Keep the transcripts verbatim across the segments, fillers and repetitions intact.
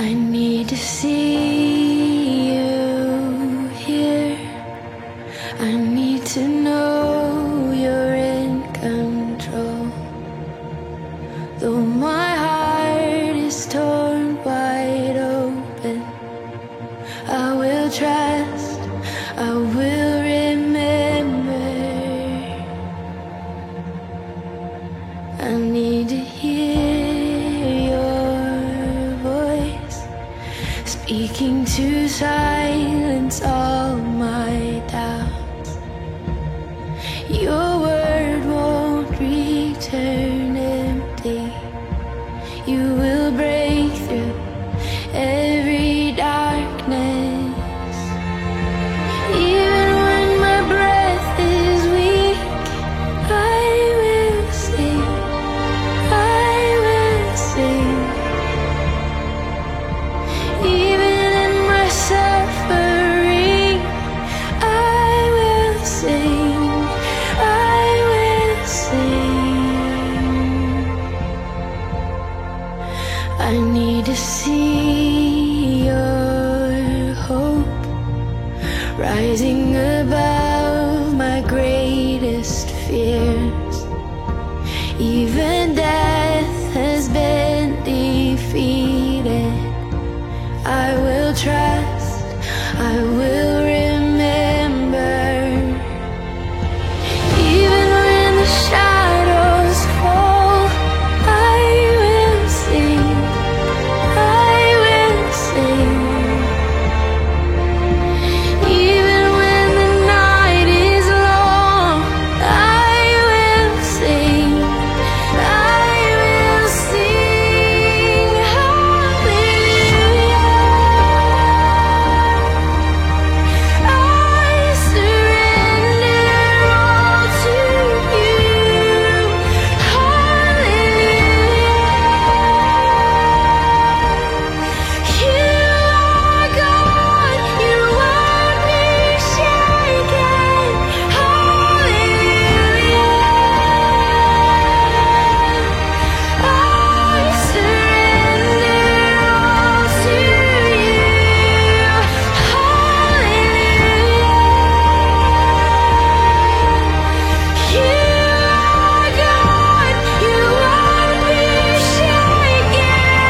I need to see you here. I need to know you're in control. Though my heart is torn wide open, I will trust, I will remember. I need to hear your voice speaking to silence all my doubts. Your word won't return empty. You will break through every darkness. Even when my breath is weak, I will sing, I will sing. Even in my suffering, I will sing, I will sing. I need to see your hope rising above my greatest fears. Even death has been defeated. I will trust, I will remember. Even when the shadows fall, I will sing, I will sing. Even when the night is long, I will sing, I will sing. Hallelujah. I surrender all to you. Hallelujah. You are God, you won't be shaken. Hallelujah. I surrender all to you. Hallelujah. You are God, you won't be shaken.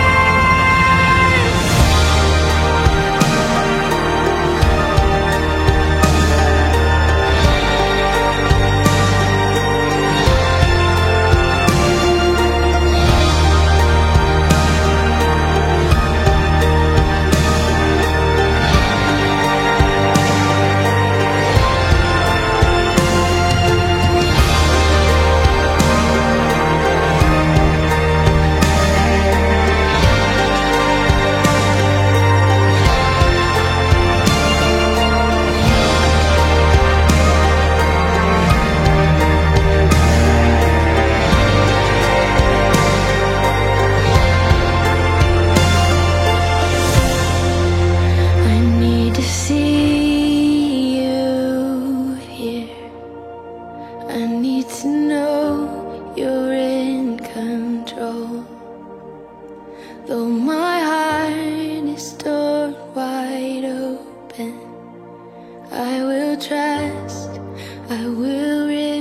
I need to see you here. I need to know you're in control. Though my heart is torn wide open, I will trust, I will remember.